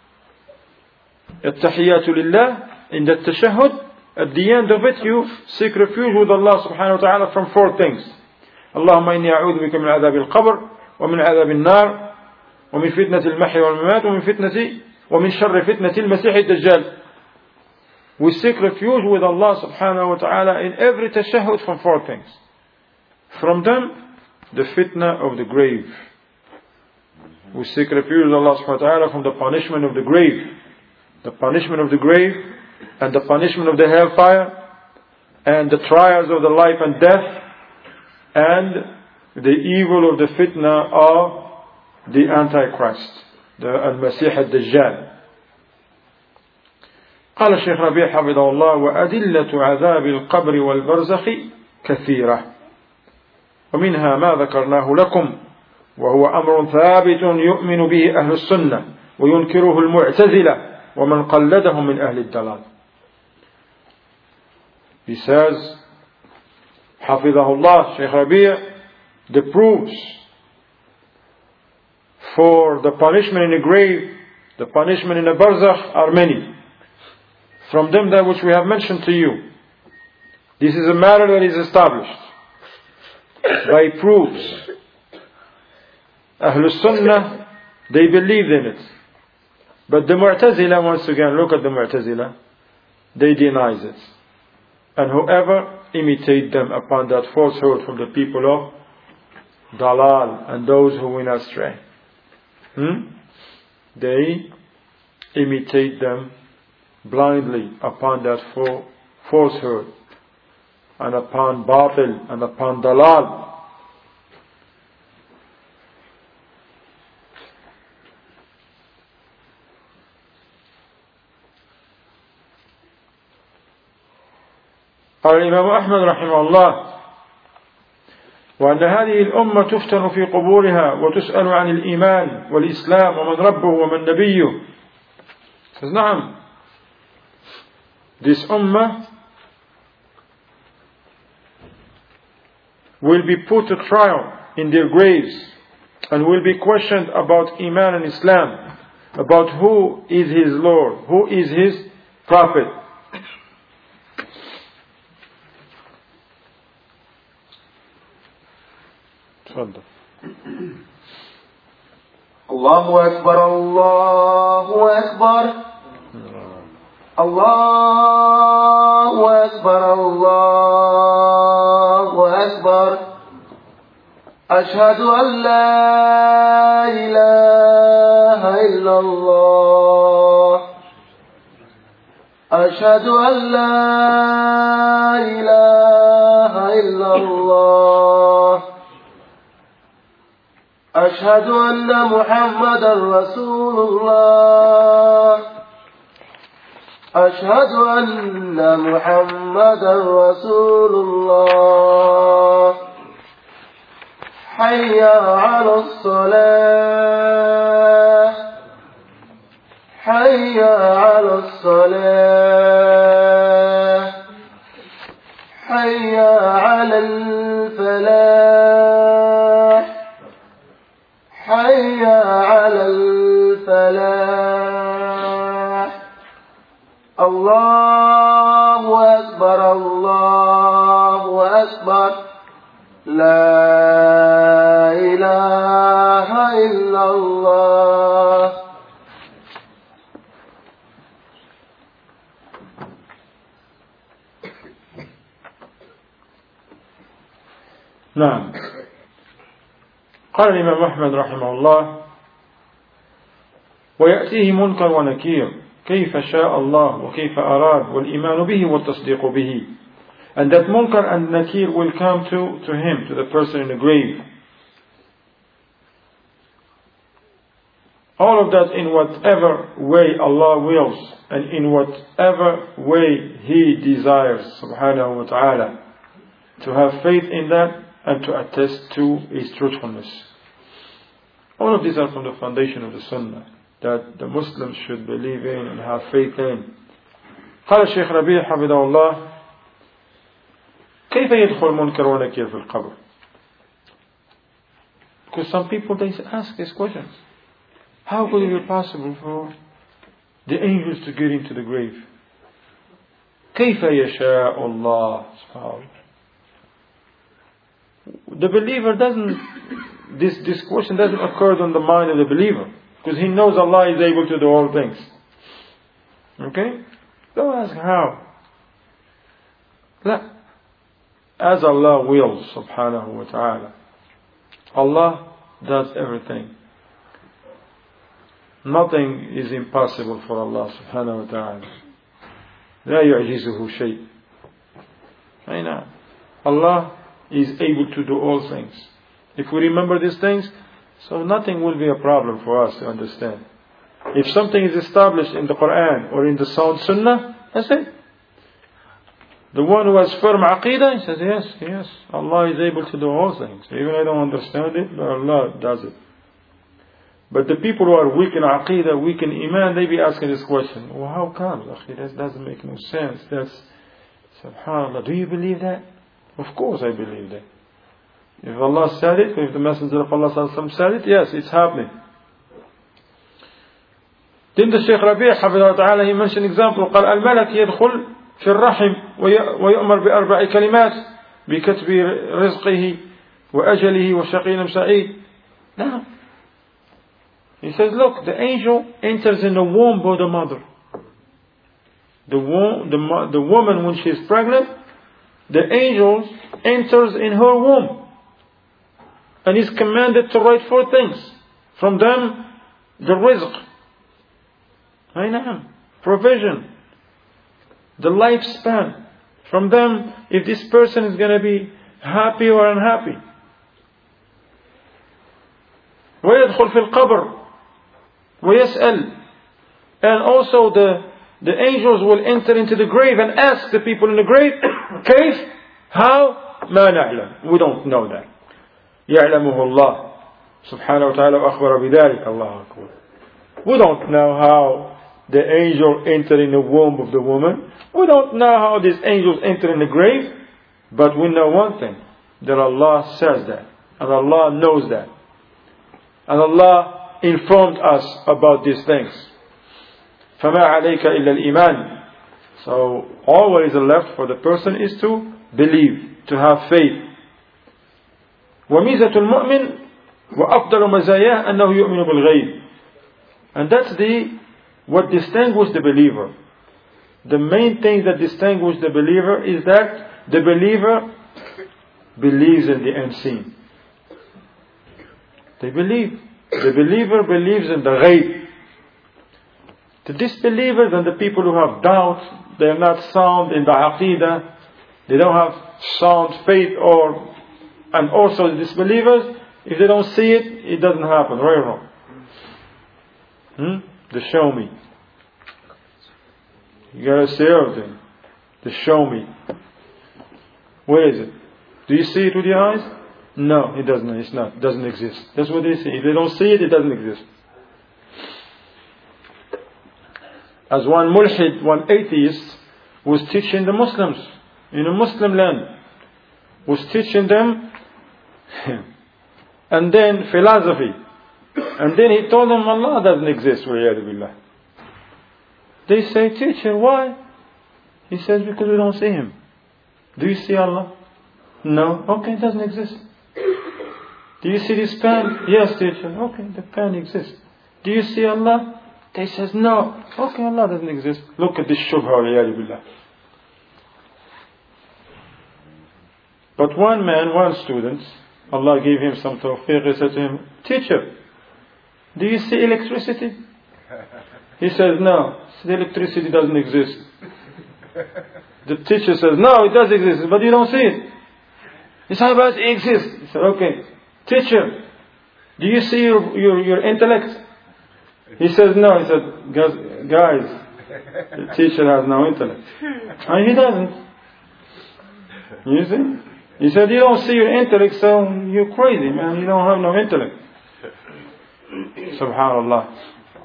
Speaker 1: التحيات لله, in the tashahhud, at the end of it you seek refuge with Allah subhanahu wa ta'ala from four things. اللهم إني أعوذ بك من عذاب القبر ومن عذاب النار ومن فتنة المحيا والممات ومن شر فتنة المسيح الدجال. We seek refuge with Allah subhanahu wa ta'ala in every tashahhud from four things. From them, the fitna of the grave. We seek refuge with Allah subhanahu wa ta'ala from the punishment of the grave. The punishment of the grave and the punishment of the hellfire and the trials of the life and death and the evil of the fitna of the Antichrist, the Al-Masih al-Dajjal. قال الشيخ ربيع حفظه الله: وأدلة عذاب القبر والبرزخ كثيرة ومنها ما ذكرناه لكم وهو أمر ثابت يؤمن به أهل السنة وينكره المعتزلة ومن قلدهم من أهل الضلال. He says, حفظه الله, Shaykh Rabi', the proofs for the punishment in the grave, the punishment in the barzakh are many. From them that which we have mentioned to you. This is a matter that is established by proofs. Ahlul Sunnah, they believed in it. But the Mu'tazila, once again, look at the Mu'tazila, they denies it. And whoever imitate them upon that falsehood from the people of Dalal and those who went astray, they imitate them blindly upon that falsehood and upon batil and upon dalal. قال الإمام أحمد رحمه الله: وأن هذه الأمة تفتن في قبورها وتسأل عن الإيمان والإسلام ومن ربه ومن نبيه. says, نعم, this ummah will be put to trial in their graves and will be questioned about Iman and Islam, about who is his Lord, who is his Prophet.
Speaker 2: الله أكبر الله أكبر الله أكبر الله أكبر أشهد أن لا إله إلا الله أشهد أن لا إله إلا الله أشهد أن محمدا رسول الله أشهد أن محمدا رسول الله حي على الصلاة حي على الصلاة حي على الفلاح حي على الفلاح الله أكبر الله أكبر لا إله إلا الله.
Speaker 1: نعم. قال الإمام أحمد رحمه الله: ويأتيه منكر ونكير كيف شاء الله وكيف أراد والإيمان به والتصديق به. And that munkar and nakir will come to him, to the person in the grave. All of that in whatever way Allah wills and in whatever way He desires, subhanahu wa ta'ala, to have faith in that and to attest to His truthfulness. All of these are from the foundation of the Sunnah that the Muslims should believe in and have faith in. قال الشيخ ربيع حفظه الله: كيف يدخل منكر ونكير في القبر? Because some people, they ask these questions. How could it be possible for the angels to get into the grave? كيف يشاء الله سبحانه. The believer doesn't, this question doesn't occur on the mind of the believer, because he knows Allah is able to do all things. Okay? Don't ask how. لا. As Allah wills, subhanahu wa ta'ala. Allah does everything. Nothing is impossible for Allah subhanahu wa ta'ala. لا يعجزه شيء. أين Allah is able to do all things. If we remember these things, so nothing will be a problem for us to understand. If something is established in the Quran or in the sound Sunnah, that's it. The one who has firm aqidah, he says, yes, Allah is able to do all things. Even I don't understand it, but Allah does it. But the people who are weak in aqidah, weak in iman, they be asking this question. Well, how come? That doesn't make no sense. That's, subhanAllah, do you believe that? Of course I believe that. If Allah said it, if the Messenger of Allah said it, yes, it's happening. Then the Shaykh Rabi' حفظه ta'ala, he mentioned example. قال الملك يدخل في الرحم ويؤمر بأربع كلمات بكتب رزقه وأجله وشقي أم سعيد. No. He says, look, the angel enters in the womb of the mother. The woman, when she is pregnant, the angel enters in her womb and is commanded to write 4 things. From them, the rizq, provision, the lifespan. From them, if this person is going to be happy or unhappy. ويدخل في القبر ويسأل. And also the angels will enter into the grave and ask the people in the grave, كيف? How? ما نعلم. We don't know that. يعلمه الله سبحانه وتعالى وأخبر بذلك. الله أكبر. We don't know how the angel entered in the womb of the woman. We don't know how these angels enter in the grave. But we know one thing, that Allah says that. And Allah knows that. And Allah informed us about these things. فَمَا عَلَيْكَ إِلَّا الْإِيمَانِ. So all what is left for the person is to believe, to have faith. وَمِيزَةُ الْمُؤْمِنِ وَأَفْضَلُ مَزَايَاهُ أَنَّهُ يُؤْمِنُ بِالْغَيْبِ. And that's what distinguishes the believer. The main thing that distinguishes the believer is that the believer believes in the unseen. They believe. The believer believes in the ghaib. The disbelievers and the people who have doubt, they are not sound in the aqidah, they don't have sound faith, and also the disbelievers, if they don't see it, it doesn't happen. Right or wrong? The show me. You gotta serve them. The show me. Where is it? Do you see it with your eyes? No, it doesn't. It's not. It doesn't exist. That's what they see. If they don't see it, it doesn't exist. As one mulhid, one atheist, was teaching the Muslims in a Muslim land, was teaching them, and then philosophy, and then he told them Allah doesn't exist. They say, teacher, why? He says, because we don't see Him. Do you see Allah? No. Okay, it doesn't exist. Do you see this pen? Yes, teacher. Okay, the pen exists. Do you see Allah? They says, no. Okay, Allah doesn't exist. Look at this shubha. But one man, one student, Allah gave him some tawfiq. He said to him, teacher, do you see electricity? He says, no. The electricity doesn't exist. The teacher says, no, it does exist, but you don't see it. He said, but it exists. He said, okay. Teacher, do you see your intellect? He says, no. He said, guys, the teacher has no intellect. And he doesn't. You see? He said, you don't see your intellect, so you're crazy, man. You don't have no intellect. Subhanallah.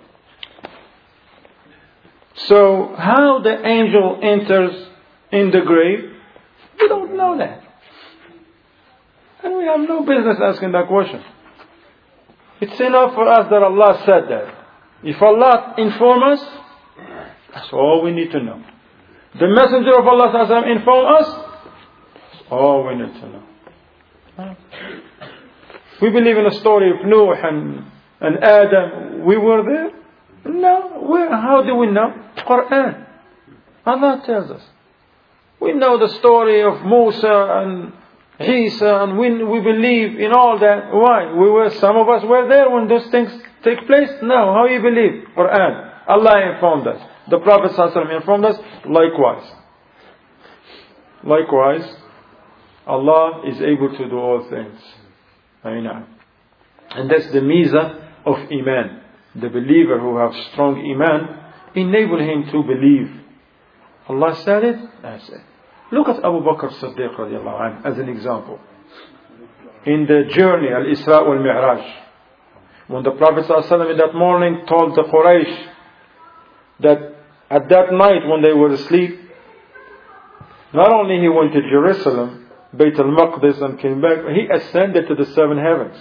Speaker 1: So, how the angel enters in the grave, we don't know that. And we have no business asking that question. It's enough for us that Allah said that. If Allah inform us, that's all we need to know. The Messenger of Allah inform us, that's all we need to know. We believe in the story of Noah and Adam. We were there? No. How do we know? Quran. Allah tells us. We know the story of Musa and Isa, and we believe in all that. Why? Some of us were there when those things take place. No. How you believe? Quran. Allah informed us. The Prophet ﷺ informed us. Likewise, Allah is able to do all things. And that's the mizah of Iman. The believer who has strong Iman, enable him to believe. Allah said it, that's it. Look at Abu Bakr Siddiq radiallahu anh as an example. In the journey, Al-Isra wal-Mi'raj, when the Prophet ﷺ in that morning told the Quraysh that at that night when they were asleep, not only he went to Jerusalem, Bayt al-Maqdis, and came back, he ascended to the 7 heavens.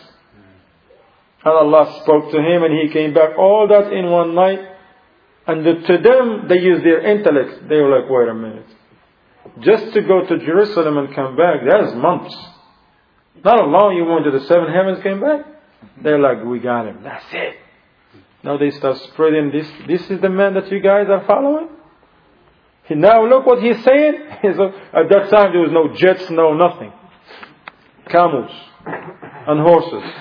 Speaker 1: And Allah spoke to him and he came back, all that in one night. And to them, they used their intellect. They were like, wait a minute. Just to go to Jerusalem and come back, that's months. Not alone you went to the 7 heavens, came back. They're like, we got him. That's it. Now they start spreading this. This is the man that you guys are following? Now look what he's saying. At that time there was no jets, no nothing. Camels and horses.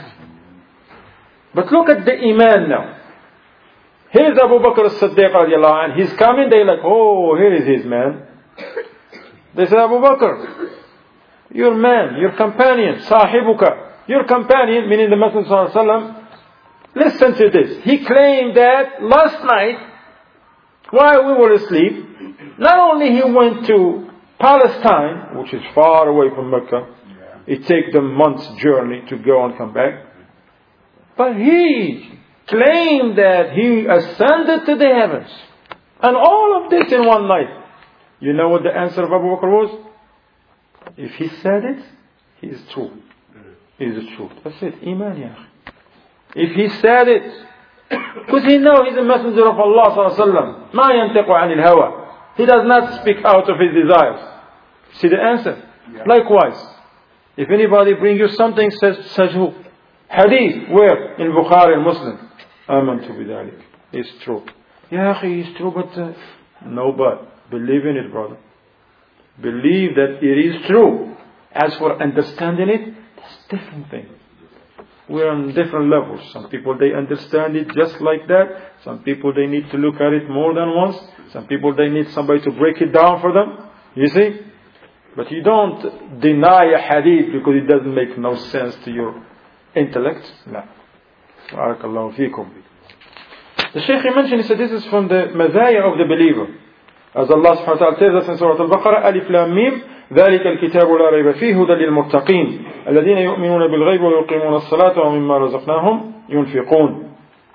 Speaker 1: But look at the Iman now. Here's Abu Bakr as-Siddiq radiallahu anh. He's coming, they're like, oh, here is his man. They said, Abu Bakr, your man, your companion, sahibuka, your companion, meaning the Messenger sallallahu alaihi wasallam. Listen to this. He claimed that last night, while we were asleep, not only he went to Palestine, which is far away from Mecca, it takes them months' journey to go and come back, but he claimed that he ascended to the heavens. And all of this in one night. You know what the answer of Abu Bakr was? If he said it, he is true. He is the truth. That's it. Iman, ya. If he said it, because he knows he's a messenger of Allah sallallahu alaihi wasallam. Ma yantiqu anil hawa. He does not speak out of his desires. See the answer? Yeah. Likewise, if anybody brings you something, says who? Hadith, where? In Bukhari and Muslim. Amantu bidalik. It's true. Ya akhi, it's true, but no but. Believe in it, brother. Believe that it is true. As for understanding it, that's a different thing. we're on different levels. Some people, they understand it just like that. Some people, they need to look at it more than once. Some people, they need somebody to break it down for them. You see? But you don't deny a hadith because it doesn't make no sense to your intellect. No. Barakallahu feekum. The Shaykh mentioned, he said, this is from the mazaya of the believer. As Allah subhanahu wa ta'ala tells us in Surah Al-Baqarah, Alif Lam Mim, ذلك الكتاب لا ريب فيه هدى للمتقين الذين يؤمنون بالغيب ويقيمون الصلاة ومما رزقناهم ينفقون.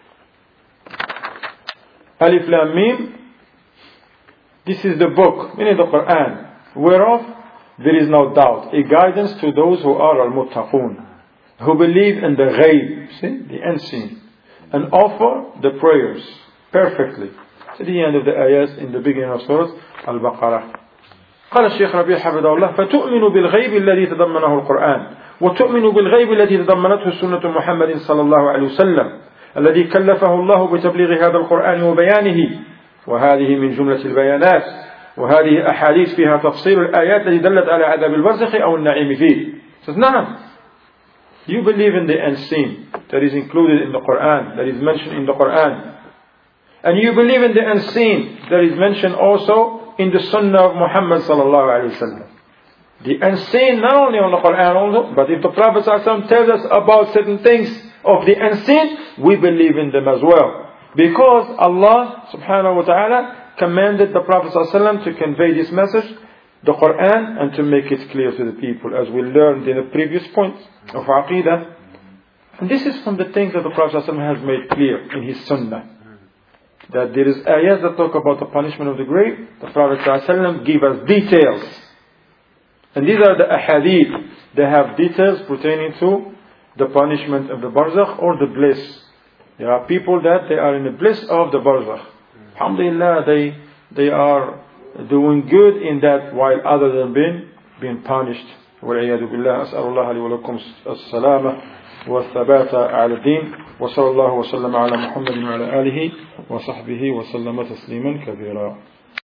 Speaker 1: Alif Lam Mim, this is the book, meaning the Quran, whereof there is no doubt, a guidance to those who are al-muttaqun, who believe in the ghaib, see, the unseen, and offer the prayers perfectly. To the end of the ayahs in the beginning of Surah Al-Baqarah. قال الشيخ ربيع حفظه الله فتؤمن بالغيب الذي تضمنه القرآن وتؤمن بالغيب الذي تضمنته سنة محمد صلى الله عليه وسلم الذي كلفه الله بتبليغ هذا القرآن وبيانه وهذه من جملة البيانات وهذه أحاديث فيها تفصيل الآيات التي دلت على عذاب البرزخ أو النعيم فيه. Says, نعم. You believe in the unseen that is included in the Quran, that is mentioned in the Quran. And you believe in the unseen that is mentioned also in the Sunnah of Muhammad sallallahu alaihi wasallam. The unseen not only on the Quran also, but if the Prophet ﷺ tells us about certain things of the unseen, we believe in them as well. Because Allah subhanahu wa ta'ala commanded the Prophet ﷺ to convey this message, the Quran, and to make it clear to the people, as we learned in the previous point of Aqidah. And this is from the things that the Prophet ﷺ has made clear in his Sunnah. That there is ayahs that talk about the punishment of the grave. The Prophet ﷺ give us details. And these are the ahadith. They have details pertaining to the punishment of the barzakh or the bliss. There are people that they are in the bliss of the barzakh. Alhamdulillah, they are doing good in that while other than being punished. وَالْعِيَاذُ بِاللَّهِ أَسْأَلُ اللَّهَ لِي وَلَكُمْ السَّلَامَةَ والثبات على الدين وصلى الله وسلم على محمد وعلى آله وصحبه وسلم تسليما كثيرا.